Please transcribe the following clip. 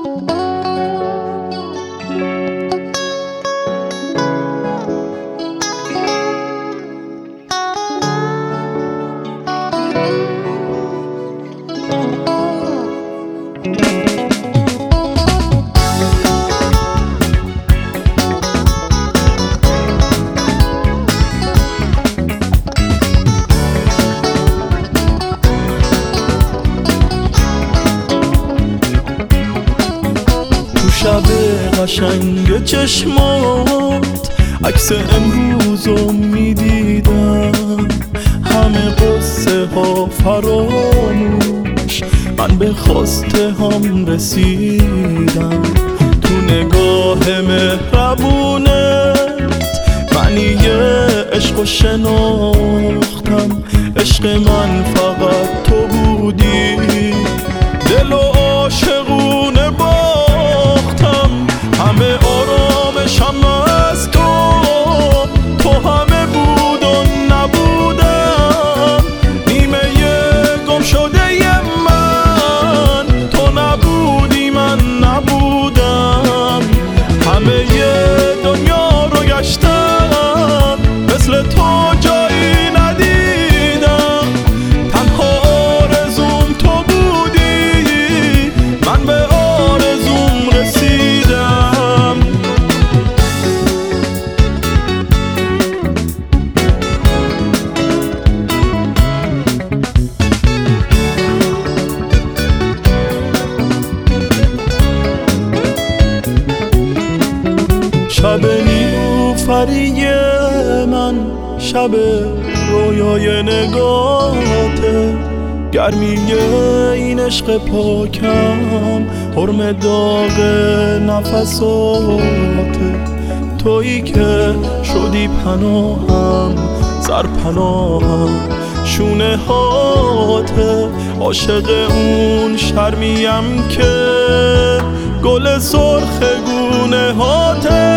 شب قشنگ چشمات عکس امروزو میدیدم، همه قصه ها فراموش، من به خواسته هم رسیدم. تو نگاه مهربونت من یه عشق شناختم، عشق من فقط تو بودی، دل و عاشقونه باختم، همه آرامشم از تو، تو همه بود و نبودم، نیمه گم شده من، تو نبودی من نبودم، همه دنیا رو گشتم، مثل تو جایی ندیدم، تنها آرزوم تو بودی، من به آرزوم رسیدم. شب نیلوفری من، شب رویای نگاهته، گرمی این عشق پاکم، حرم داغ نفساته، تویی که شدی پناهم، سرپناهم شونه هاته، عاشق اون شرمیم که گل سرخ گونه هاته.